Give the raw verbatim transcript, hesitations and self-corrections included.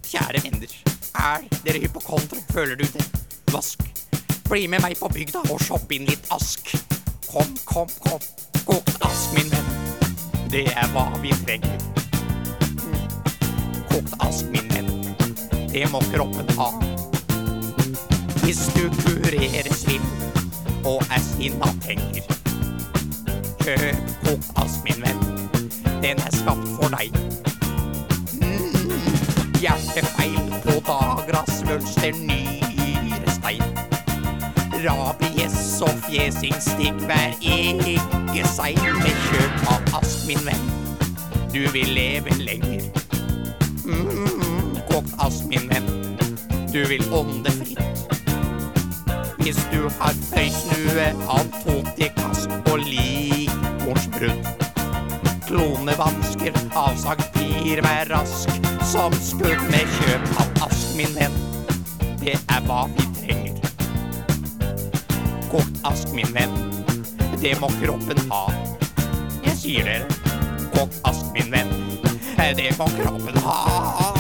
Kjære venner, er dere hypokondere? Føler du det? Vask. Bli med meg på bygda og shopp inn litt ask. Kom, kom, kom. Kokt ask, min venn. Det er hva vi trenger. Kokt ask, min venn. Det må kroppen ha. Hvis du kurerer svinn og er sinn av penger, kjøp kokt ask, min venn. Den er skapt for deg. Mm, hjertefeil, podagra, svølster, nyrestein. Rabies og fjesingstikk, vær ikke seil med kjøp av ask, min venn. Du vil leve lenger. Mm, kokt ask, min venn. Du vil ånde fritt. Hvis du har føysnue, antotikask og likkornsbrudd. Klonevansker, avsagt pir, vær rask som skudd med kjøp av ask, min venn. Det er hva vi trenger. Kokt ask, min venn. Det må kroppen ha. Jeg sier dere, kokt ask, min venn. Det må kroppen ha.